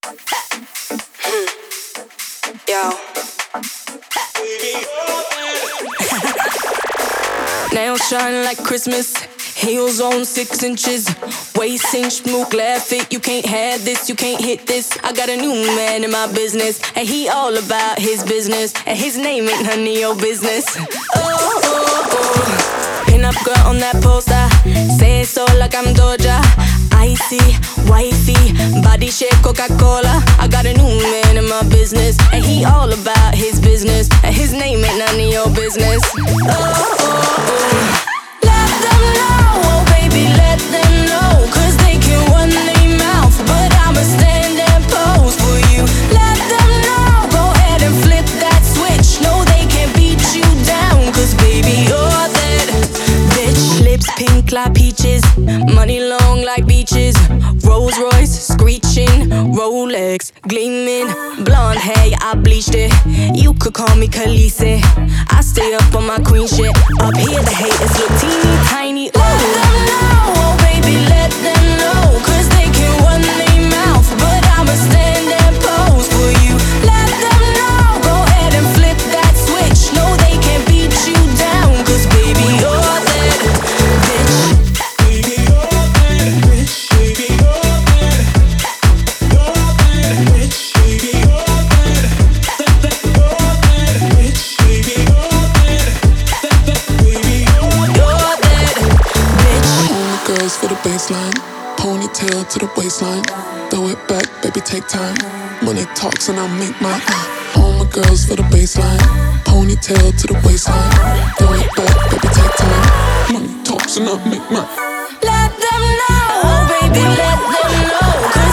Yo. Nails shine like Christmas. Heels on 6 inches. Waist inch, move, glad fit. You can't have this, you can't hit this. I got a new man in my business, and he all about his business, and his name ain't none of your business. Oh, oh, oh. Pin up girl on that poster. Say it so like I'm Doja. Icy, wifey, body shape Coca-Cola. I got a new man in my business, and he all about his business, and his name ain't none of your business. Oh, oh, oh. Let them know, oh baby, let them know. Cause they can run their mouth, but I'ma stand and pose for you. Let them know, go ahead and flip that switch. No, they can't beat you down, cause baby, you're that bitch. Lips pink like peaches, money long like beaches. Rolls Royce screeching, Rolex gleaming. Blonde hair, yeah, I bleached it. You could call me Khaleesi. I stay up on my queen shit. Up here the haters look teeny tiny. Ooh. Let them know, oh baby, let them know. Cause they can run their mouth, but I'ma stand and pose for you. Let them know, go ahead and flip that switch. No, they can't beat you down, cause baby, you're that bitch. For the baseline, ponytail to the waistline. Throw it back, baby, take time. Money talks and I make mine. All my girls for the baseline, ponytail to the waistline. Throw it back, baby, take time. Money talks and I make mine. Let them know, oh baby, let them know.